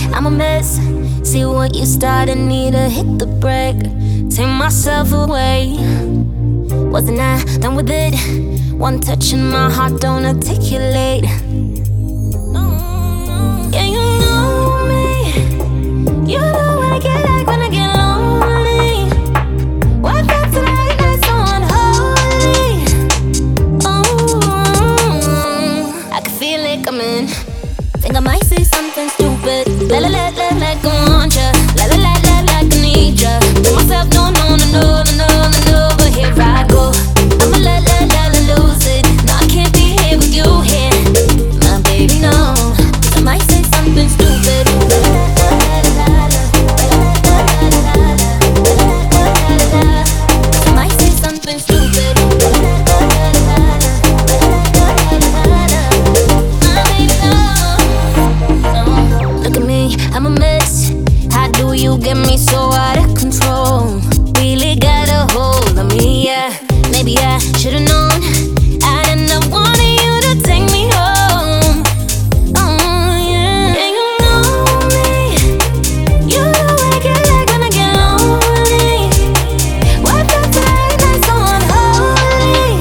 I'm a mess. See what you started, need to hit the brake. Take myself away. Wasn't I done with it? One touch and my heart don't articulate. Yeah, you know me. You know what I get like when I get lonely. Why that's a late night so unholy? Oh, I can feel it coming. Think I might say something stupid. La la la la, like I want ya. La la la la, like I need ya. Tell myself no no no no no no no no, but here I go. I'ma la la la la lose it. No, I can't be here with you here, my baby. No, I might say something stupid. I might say something stupid. Look at me, I'm a mess. How do you get me so out of control? Really got a hold of me, yeah. Maybe I should've known. I'd end up wanting you to take me home. Oh yeah. Yeah, you know me. You know what I get like when I get lonely. Why that's a late night so unholy?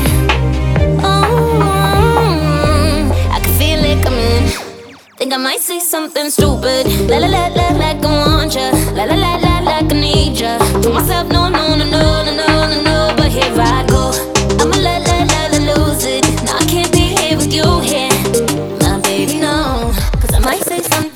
Oh, I can feel it coming. Think I might say something stupid. La la la la, like I want ya. La la la la, like I need ya. Told myself no no no no no no no no, but here I go. I'ma la la la la lose it. No, I can't be here with you here, my baby. No, 'cause I might say something